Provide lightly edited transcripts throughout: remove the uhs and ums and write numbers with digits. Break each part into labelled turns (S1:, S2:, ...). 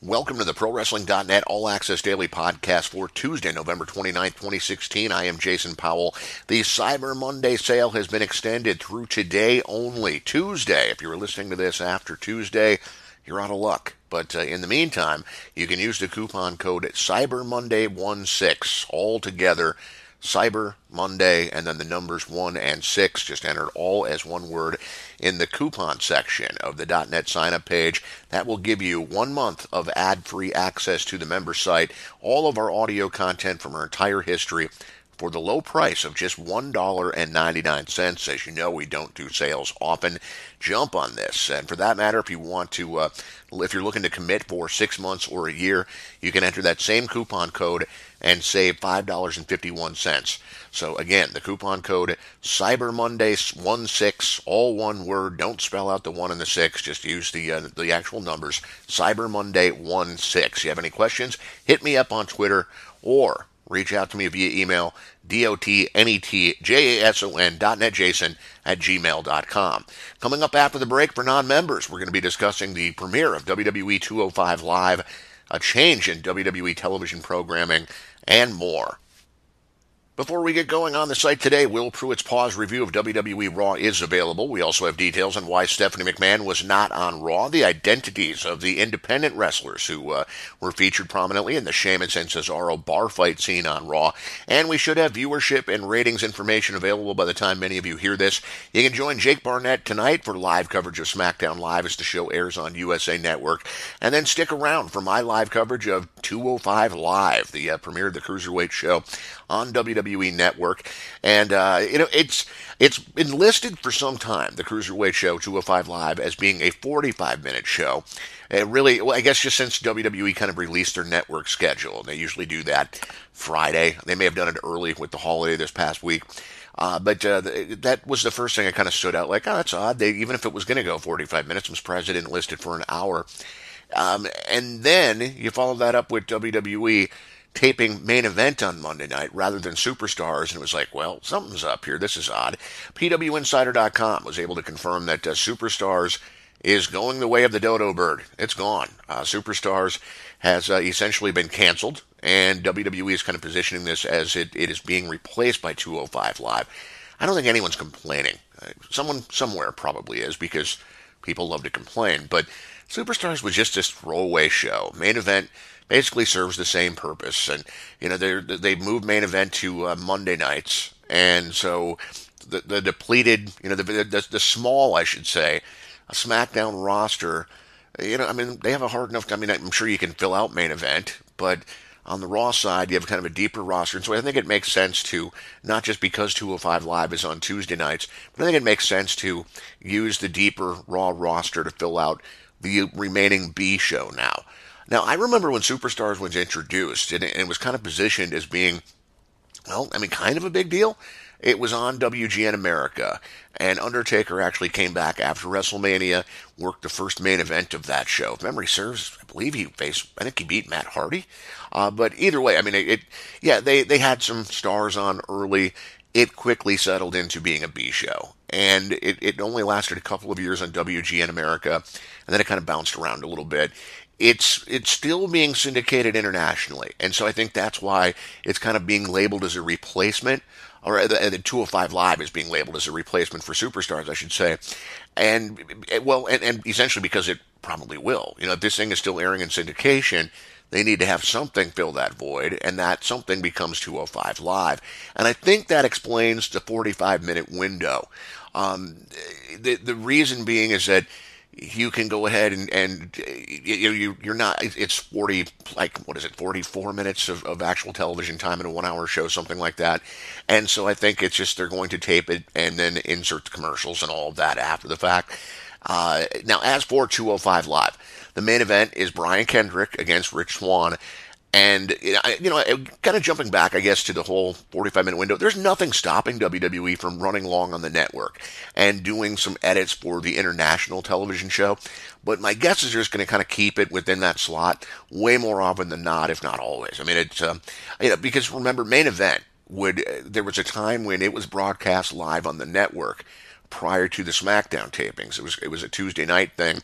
S1: Welcome to the ProWrestling.net All Access Daily Podcast for Tuesday, November 29th, 2016. I am Jason Powell. The Cyber Monday sale has been extended through today only. Tuesday, if you're listening to this after Tuesday, you're out of luck. But in the meantime, you can use the coupon code CyberMonday16 all together. Cyber Monday, and then the numbers 1 and 6, just entered all as one word in the coupon section of the .net sign-up page. That will give you 1 month of ad-free access to the member site, all of our audio content from our entire history, for the low price of just $1.99. As you know, we don't do sales often. Jump on this. And for that matter, if you want to, if you're looking to commit for 6 months or a year, you can enter that same coupon code and save $5.51. So again, the coupon code CyberMonday16, all one word. Don't spell out the 1 and the 6. Just use the actual numbers. CyberMonday16. You have any questions? Hit me up on Twitter or reach out to me via email, dotnetjason@gmail.com. Coming up after the break for non-members, we're going to be discussing the premiere of WWE 205 Live, a change in WWE television programming, and more. Before we get going on the site today, Will Pruitt's pause review of WWE Raw is available. We also have details on why Stephanie McMahon was not on Raw, the identities of the independent wrestlers who were featured prominently in the Sheamus and Cesaro bar fight scene on Raw, and we should have viewership and ratings information available by the time many of you hear this. You can join Jake Barnett tonight for live coverage of SmackDown Live as the show airs on USA Network, and then stick around for my live coverage of 205 Live, the premiere of the Cruiserweight show on WWE Network. And, it's been listed for some time, the Cruiserweight show 205 Live, as being a 45-minute show. Really, well, I guess just since WWE kind of released their network schedule. They usually do that Friday. They may have done it early with the holiday this past week. But that was the first thing that kind of stood out. Like, oh, that's odd. Even if it was going to go 45 minutes, I'm surprised they didn't list it for an hour. And then you follow that up with WWE taping Main Event on Monday night rather than Superstars, and it was like, well, something's up here. This is odd. PWInsider.com was able to confirm that Superstars is going the way of the dodo bird. It's gone. Superstars has essentially been canceled, and WWE is kind of positioning this as it is being replaced by 205 Live. I don't think anyone's complaining. Someone somewhere probably is, because people love to complain, but Superstars was just this throwaway show. Main Event basically serves the same purpose, and they moved Main Event to Monday nights, and so the depleted, the small, I should say, a SmackDown roster, they have a hard enough. I'm sure you can fill out Main Event, but on the Raw side, you have kind of a deeper roster, and so I think it makes sense to, not just because 205 Live is on Tuesday nights, but I think it makes sense to use the deeper Raw roster to fill out the remaining B show now. Now, I remember when Superstars was introduced, and it was kind of positioned as being, kind of a big deal. It was on WGN America, and Undertaker actually came back after WrestleMania, worked the first main event of that show. If memory serves, I believe he beat Matt Hardy. But either way, they had some stars on early. It quickly settled into being a B show. And it only lasted a couple of years on WGN America, and then it kind of bounced around a little bit. It's still being syndicated internationally, and so I think that's why it's kind of being labeled as a replacement, or the 205 Live is being labeled as a replacement for Superstars, I should say, and essentially because it probably will. If this thing is still airing in syndication, they need to have something fill that void, and that something becomes 205 Live, and I think that explains the 45-minute window. The reason being is that you can go ahead and you're not, it's 44 minutes of actual television time in a 1 hour show, something like that. And so I think it's just, they're going to tape it and then insert the commercials and all of that after the fact. Now, as for 205 Live, the main event is Brian Kendrick against Rich Swann. And, kind of jumping back, I guess, to the whole 45-minute window, there's nothing stopping WWE from running long on the network and doing some edits for the international television show. But my guess is they're just going to kind of keep it within that slot way more often than not, if not always. It's, because remember, Main Event there was a time when it was broadcast live on the network prior to the SmackDown tapings. It was a Tuesday night thing.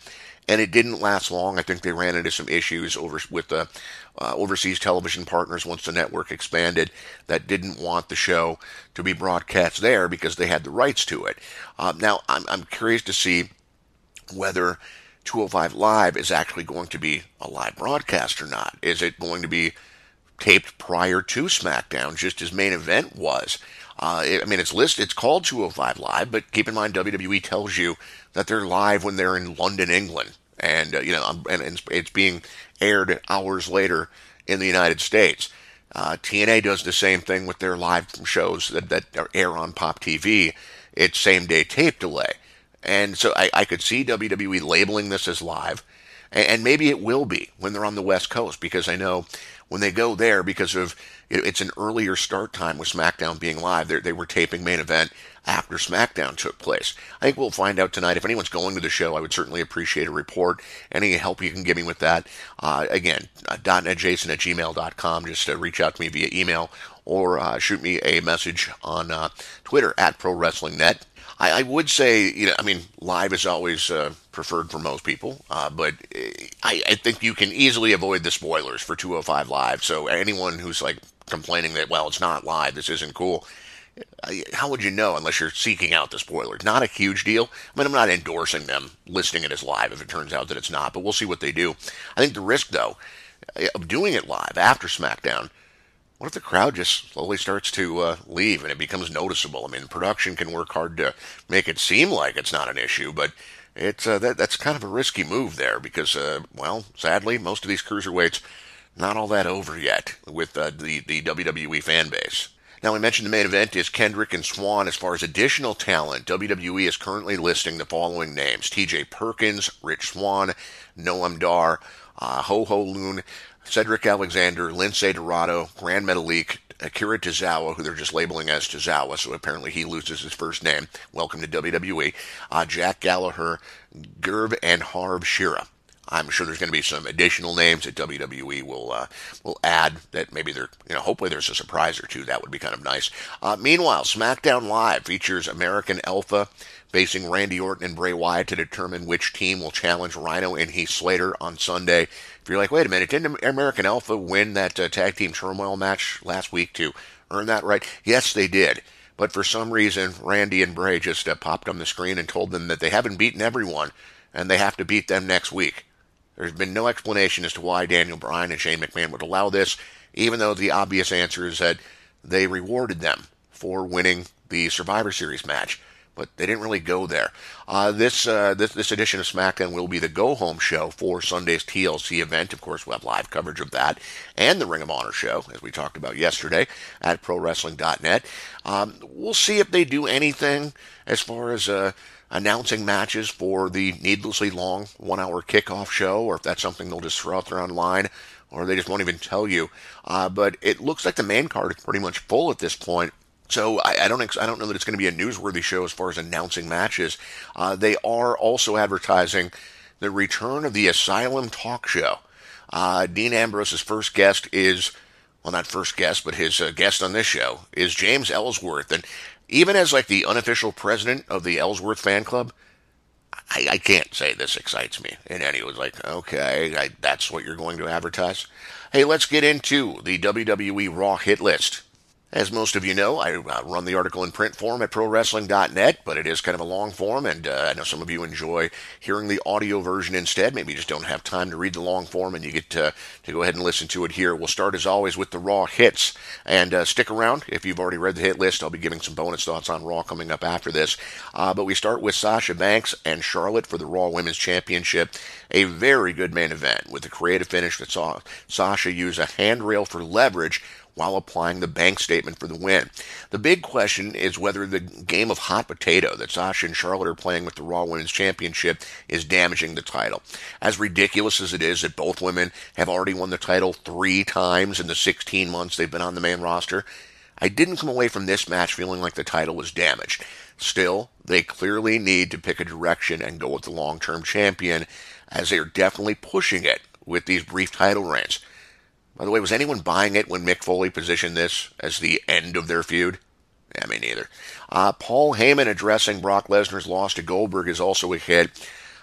S1: and it didn't last long. I think they ran into some issues with the overseas television partners once the network expanded that didn't want the show to be broadcast there because they had the rights to it. Now, I'm curious to see whether 205 Live is actually going to be a live broadcast or not. Is it going to be taped prior to SmackDown, just as Main Event was? It's listed. It's called 205 Live, but keep in mind WWE tells you that they're live when they're in London, England, and and it's being aired hours later in the United States. TNA does the same thing with their live shows that air on Pop TV. It's same day tape delay. And so I could see WWE labeling this as live, and maybe it will be when they're on the West Coast, because I know when they go there, because of it's an earlier start time with SmackDown being live, they were taping Main Event after SmackDown took place. I think we'll find out tonight. If anyone's going to the show, I would certainly appreciate a report. Any help you can give me with that. Again, .netjason@gmail.com. Just reach out to me via email or shoot me a message on Twitter @ProWrestlingNet. I would say, live is always preferred for most people, but I think you can easily avoid the spoilers for 205 Live. So anyone who's like complaining that, well, it's not live, this isn't cool, how would you know unless you're seeking out the spoilers? Not a huge deal. I'm not endorsing them listing it as live if it turns out that it's not, but we'll see what they do. I think the risk, though, of doing it live after SmackDown, what if the crowd just slowly starts to leave and it becomes noticeable? Production can work hard to make it seem like it's not an issue, but it's that's kind of a risky move there because, sadly, most of these cruiserweights not all that over yet with the WWE fan base. Now, we mentioned the Main Event is Kendrick and Swann. As far as additional talent, WWE is currently listing the following names: T.J. Perkins, Rich Swann, Noam Dar, Ho Ho Lun, Cedric Alexander, Lince Dorado, Grand Metalik, Akira Tozawa, who they're just labeling as Tozawa, so apparently he loses his first name. Welcome to WWE. Jack Gallagher, Gerb, and Harv Shearer. I'm sure there's going to be some additional names that WWE will add that maybe hopefully there's a surprise or two. That would be kind of nice. Meanwhile, SmackDown Live features American Alpha facing Randy Orton and Bray Wyatt to determine which team will challenge Rhino and Heath Slater on Sunday. If you're like, wait a minute, didn't American Alpha win that tag team turmoil match last week to earn that right? Yes, they did. But for some reason, Randy and Bray just popped on the screen and told them that they haven't beaten everyone and they have to beat them next week. There's been no explanation as to why Daniel Bryan and Shane McMahon would allow this, even though the obvious answer is that they rewarded them for winning the Survivor Series match. But they didn't really go there. This edition of SmackDown will be the go-home show for Sunday's TLC event. Of course, we'll have live coverage of that and the Ring of Honor show, as we talked about yesterday at ProWrestling.net. We'll see if they do anything as far as announcing matches for the needlessly long 1-hour kickoff show, or if that's something they'll just throw out there online, or they just won't even tell you. But it looks like the main card is pretty much full at this point. So I don't know that it's going to be a newsworthy show as far as announcing matches. They are also advertising the return of the Asylum Talk Show. Dean Ambrose's first guest is, well, not first guest, but his guest on this show is James Ellsworth. And even as like the unofficial president of the Ellsworth fan club, I can't say this excites me in any way. Like, okay, that's what you're going to advertise? Hey, let's get into the WWE Raw hit list. As most of you know, I run the article in print form at ProWrestling.net, but it is kind of a long form, and I know some of you enjoy hearing the audio version instead. Maybe you just don't have time to read the long form, and you get to go ahead and listen to it here. We'll start, as always, with the Raw hits, and stick around. If you've already read the hit list, I'll be giving some bonus thoughts on Raw coming up after this. But we start with Sasha Banks and Charlotte for the Raw Women's Championship. A very good main event with a creative finish that saw Sasha use a handrail for leverage while applying the bank statement for the win. The big question is whether the game of hot potato that Sasha and Charlotte are playing with the Raw Women's Championship is damaging the title. As ridiculous as it is that both women have already won the title 3 times in the 16 months they've been on the main roster, I didn't come away from this match feeling like the title was damaged. Still, they clearly need to pick a direction and go with the long-term champion, as they are definitely pushing it with these brief title reigns. By the way, was anyone buying it when Mick Foley positioned this as the end of their feud? Yeah, me neither. Paul Heyman addressing Brock Lesnar's loss to Goldberg is also a hit.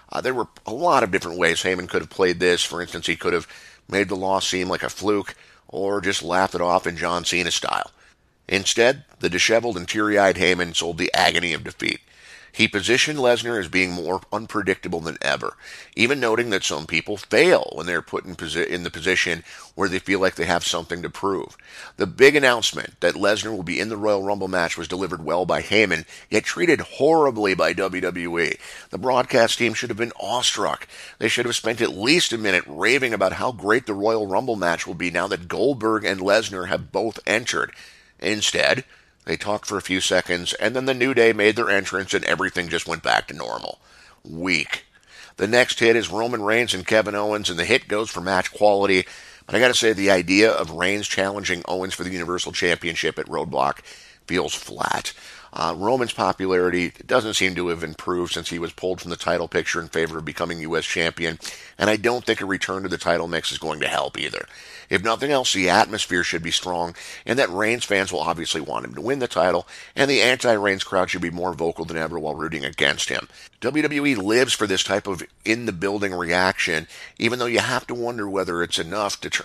S1: There were a lot of different ways Heyman could have played this. For instance, he could have made the loss seem like a fluke or just laughed it off in John Cena style. Instead, the disheveled and teary-eyed Heyman sold the agony of defeat. He positioned Lesnar as being more unpredictable than ever, even noting that some people fail when they're put in the position where they feel like they have something to prove. The big announcement that Lesnar will be in the Royal Rumble match was delivered well by Heyman, yet treated horribly by WWE. The broadcast team should have been awestruck. They should have spent at least a minute raving about how great the Royal Rumble match will be now that Goldberg and Lesnar have both entered. Instead, they talked for a few seconds, and then the New Day made their entrance, and everything just went back to normal. Weak. The next hit is Roman Reigns and Kevin Owens, and the hit goes for match quality. But I gotta say, the idea of Reigns challenging Owens for the Universal Championship at Roadblock feels flat. Roman's popularity doesn't seem to have improved since he was pulled from the title picture in favor of becoming U.S. champion, and I don't think a return to the title mix is going to help either. If nothing else, the atmosphere should be strong, and that Reigns fans will obviously want him to win the title, and the anti-Reigns crowd should be more vocal than ever while rooting against him. WWE lives for this type of in-the-building reaction, even though you have to wonder whether it's enough of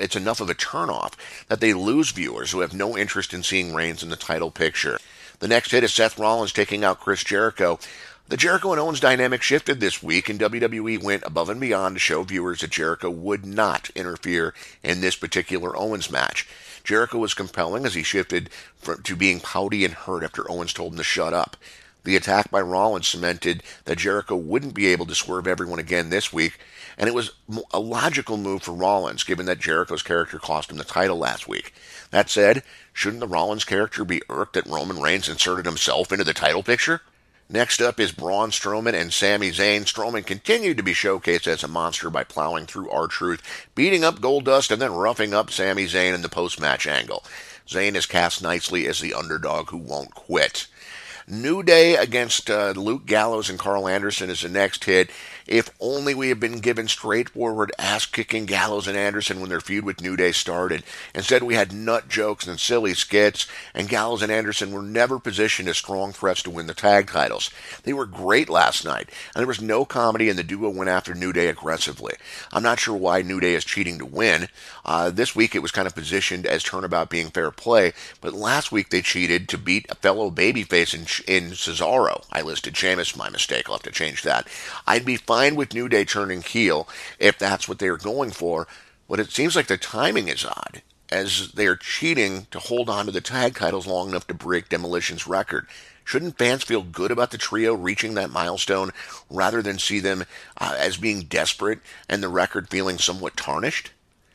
S1: a turnoff that they lose viewers who have no interest in seeing Reigns in the title picture. The next hit is Seth Rollins taking out Chris Jericho. The Jericho and Owens dynamic shifted this week, and WWE went above and beyond to show viewers that Jericho would not interfere in this particular Owens match. Jericho was compelling as he shifted to being pouty and hurt after Owens told him to shut up. The attack by Rollins cemented that Jericho wouldn't be able to swerve everyone again this week, and it was a logical move for Rollins, given that Jericho's character cost him the title last week. That said, shouldn't the Rollins character be irked that Roman Reigns inserted himself into the title picture? Next up is Braun Strowman and Sami Zayn. Strowman continued to be showcased as a monster by plowing through R-Truth, beating up Goldust, and then roughing up Sami Zayn in the post-match angle. Zayn is cast nicely as the underdog who won't quit. New Day against Luke Gallows and Carl Anderson is the next hit. If only we had been given straightforward ass-kicking Gallows and Anderson when their feud with New Day started. Instead, we had nut jokes and silly skits, and Gallows and Anderson were never positioned as strong threats to win the tag titles. They were great last night, and there was no comedy, and the duo went after New Day aggressively. I'm not sure why New Day is cheating to win. This week it was kind of positioned as turnabout being fair play, but last week they cheated to beat a fellow babyface in Cesaro. I listed Sheamus, my mistake, I'll have to change that. I'd be fine with New Day turning heel if that's what they were going for, but it seems like the timing is odd, as they are cheating to hold on to the tag titles long enough to break Demolition's record. Shouldn't fans feel good about the trio reaching that milestone rather than see them as being desperate and the record feeling somewhat tarnished?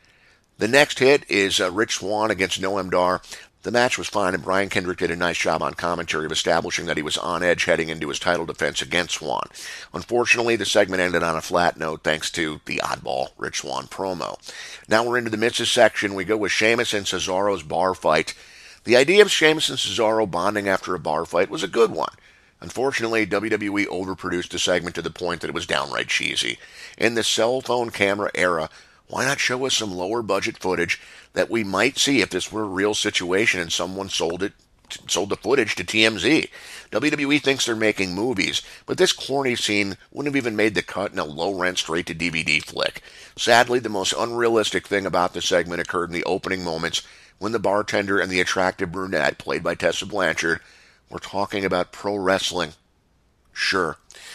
S1: The next hit is Rich Swann against Noam Dar. The match was fine, and Brian Kendrick did a nice job on commentary of establishing that he was on edge heading into his title defense against Swann. Unfortunately, the segment ended on a flat note thanks to the oddball Rich Swann promo. Now we're into the Mitz's section. We go with Sheamus and Cesaro's bar fight. The idea of Sheamus and Cesaro bonding after a bar fight was a good one. Unfortunately, WWE overproduced the segment to the point that it was downright cheesy. In the cell phone camera era, why not show us some lower budget footage that we might see if this were a real situation and someone sold the footage to TMZ? WWE thinks they're making movies, but this corny scene wouldn't have even made the cut in a low-rent straight-to-DVD flick. Sadly, the most unrealistic thing about the segment occurred in the opening moments when the bartender and the attractive brunette, played by Tessa Blanchard, were talking about pro wrestling. Sure.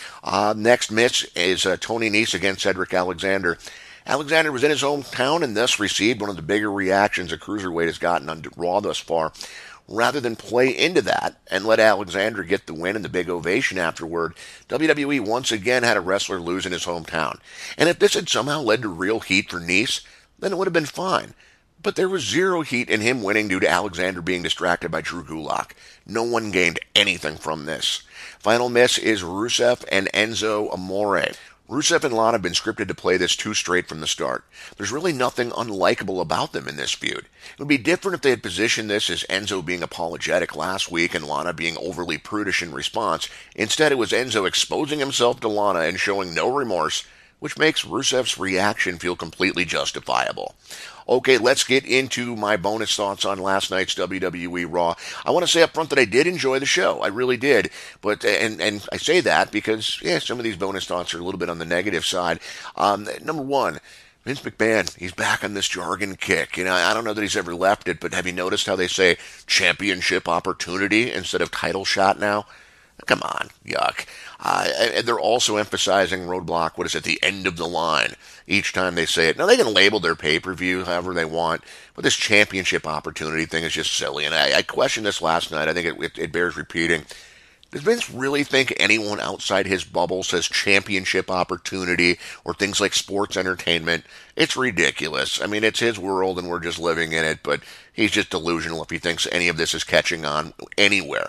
S1: Next miss is Tony Nese against Cedric Alexander. Alexander was in his hometown and thus received one of the bigger reactions a cruiserweight has gotten on Raw thus far. Rather than play into that and let Alexander get the win and the big ovation afterward, WWE once again had a wrestler lose in his hometown. And if this had somehow led to real heat for Nese, then it would have been fine. But there was zero heat in him winning due to Alexander being distracted by Drew Gulak. No one gained anything from this. Final miss is Rusev and Enzo Amore. Rusev and Lana have been scripted to play this too straight from the start. There's really nothing unlikable about them in this feud. It would be different if they had positioned this as Enzo being apologetic last week and Lana being overly prudish in response. Instead, it was Enzo exposing himself to Lana and showing no remorse which makes Rusev's reaction feel completely justifiable. Okay, let's get into my bonus thoughts on last night's WWE Raw. I want to say up front that I did enjoy the show. I really did. But and I say that because, yeah, some of these bonus thoughts are a little bit on the negative side. Number one, Vince McMahon, he's back on this jargon kick. I don't know that he's ever left it, but have you noticed how they say championship opportunity instead of title shot now? Come on, yuck. And they're also emphasizing Roadblock, what is it, the end of the line, each time they say it. Now, they can label their pay-per-view however they want, but this championship opportunity thing is just silly. And I questioned this last night. I think it bears repeating. Does Vince really think anyone outside his bubble says championship opportunity or things like sports entertainment? It's ridiculous. I mean, it's his world and we're just living in it, but he's just delusional if he thinks any of this is catching on anywhere,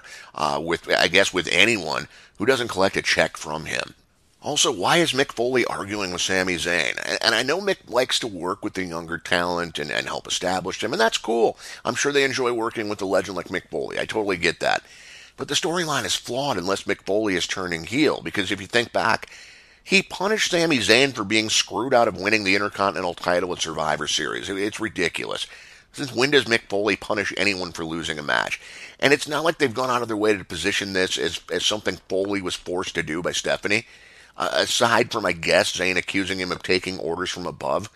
S1: with anyone who doesn't collect a check from him. Also, why is Mick Foley arguing with Sami Zayn? And I know Mick likes to work with the younger talent and help establish them, and that's cool. I'm sure they enjoy working with a legend like Mick Foley. I totally get that. But the storyline is flawed unless Mick Foley is turning heel, because if you think back, he punished Sami Zayn for being screwed out of winning the Intercontinental title at Survivor Series. It's ridiculous. Since when does Mick Foley punish anyone for losing a match? And it's not like they've gone out of their way to position this as something Foley was forced to do by Stephanie. Aside from, I guess, Zayn accusing him of taking orders from above.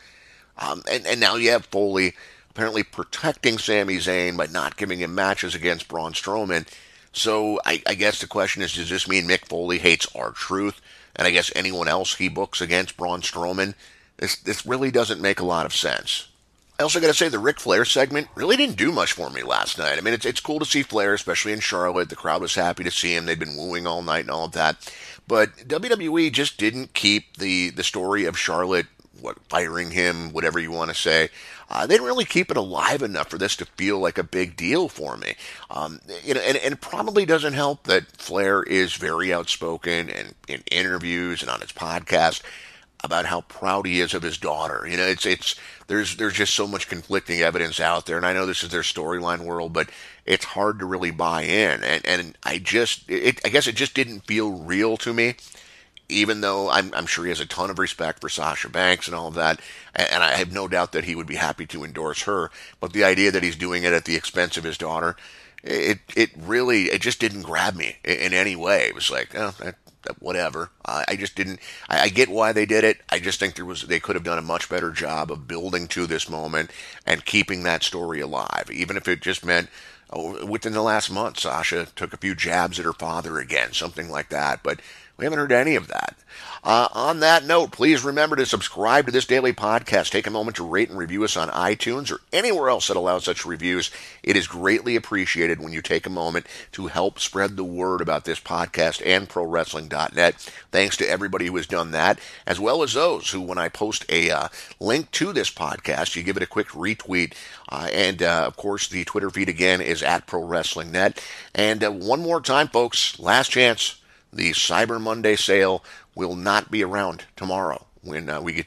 S1: And now you have Foley apparently protecting Sami Zayn by not giving him matches against Braun Strowman. So I guess the question is, does this mean Mick Foley hates R-Truth? And I guess anyone else he books against Braun Strowman? This really doesn't make a lot of sense. I also got to say the Ric Flair segment really didn't do much for me last night. I mean, it's cool to see Flair, especially in Charlotte. The crowd was happy to see him. They'd been wooing all night and all of that. But WWE just didn't keep the story of Charlotte, firing him, whatever you want to say. They didn't really keep it alive enough for this to feel like a big deal for me. And it probably doesn't help that Flair is very outspoken and in interviews and on his podcast about how proud he is of his daughter. There's just so much conflicting evidence out there, and I know this is their storyline world, but it's hard to really buy in. And I guess it just didn't feel real to me. Even though I'm sure he has a ton of respect for Sasha Banks and all of that, and I have no doubt that he would be happy to endorse her, but the idea that he's doing it at the expense of his daughter, it just didn't grab me in any way. It was like, whatever. I just didn't. I get why they did it. I just think they could have done a much better job of building to this moment and keeping that story alive, even if it just meant, within the last month, Sasha took a few jabs at her father again, something like that, but we haven't heard any of that. On that note, please remember to subscribe to this daily podcast. Take a moment to rate and review us on iTunes or anywhere else that allows such reviews. It is greatly appreciated when you take a moment to help spread the word about this podcast and ProWrestling.net. Thanks to everybody who has done that, as well as those who, when I post a link to this podcast, you give it a quick retweet. Of course, the Twitter feed again is at ProWrestlingNet. And one more time, folks, last chance. The Cyber Monday sale will not be around tomorrow when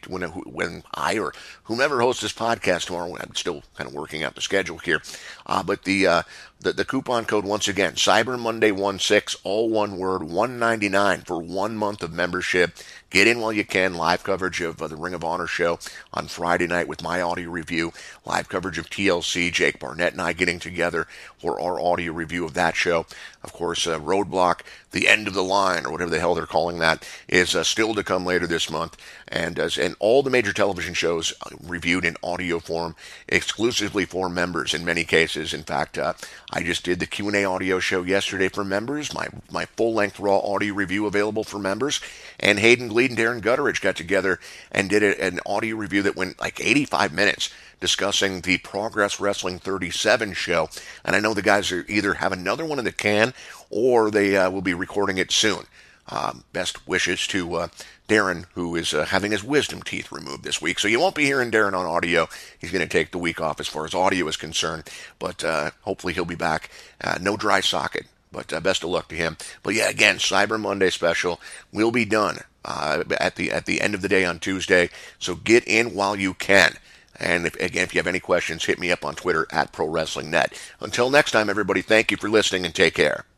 S1: I or whomever hosts this podcast tomorrow. I'm still kind of working out the schedule here, but the coupon code, once again, Cyber Monday 16, all one word, $199 for 1 month of membership. Get in while you can. Live coverage of the Ring of Honor show on Friday night with my audio review. Live coverage of TLC, Jake Barnett and I getting together for our audio review of that show. Of course, Roadblock, the end of the line, or whatever the hell they're calling that, is still to come later this month. And all the major television shows reviewed in audio form, exclusively for members in many cases. In fact, I just did the Q&A audio show yesterday for members, my full-length raw audio review available for members. And Hayden Gleed and Darren Gutteridge got together and did an audio review that went like 85 minutes discussing the Progress Wrestling 37 show. And I know the guys either have another one in the can or they will be recording it soon. Best wishes to Darren, who is having his wisdom teeth removed this week. So you won't be hearing Darren on audio. He's going to take the week off as far as audio is concerned. But hopefully he'll be back. No dry socket. But best of luck to him. But yeah, again, Cyber Monday special will be done at the end of the day on Tuesday. So get in while you can. And if you have any questions, hit me up on Twitter at ProWrestlingNet. Until next time, everybody, thank you for listening and take care.